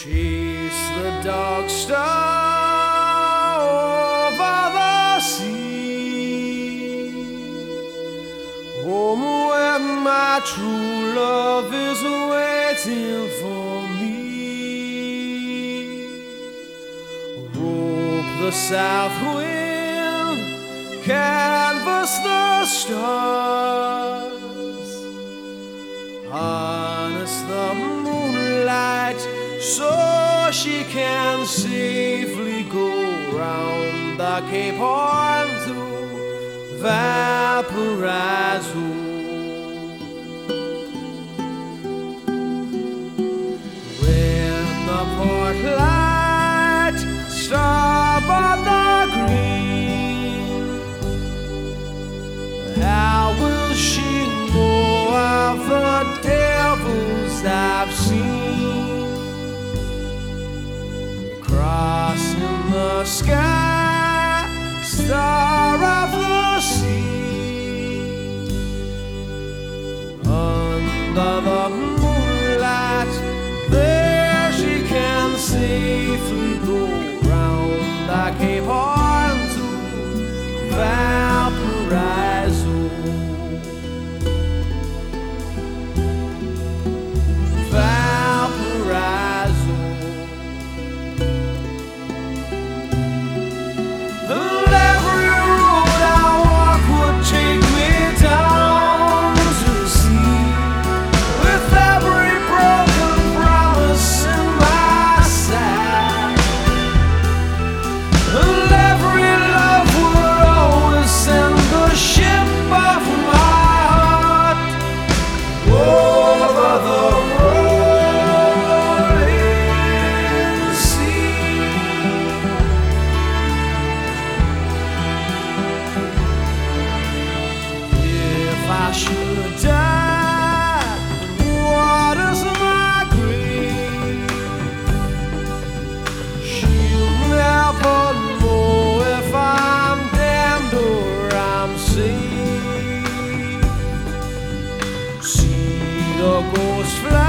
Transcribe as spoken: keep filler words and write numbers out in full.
Chase the dark star over the sea, home where my true love is waiting for me. Rope the south wind, canvas the stars, harness the moonlight so she can safely go round the Cape Horn to Valparaiso. When the port light starboard the green, how will she know of the devils I've seen? Crossing the sky, star of the sea, under the moonlight, there she can safely go round the Cape Horn to Valparaiso. Valparaiso. If I should die, what is my grave? She'll never know if I'm damned or I'm saved. See the ghost fly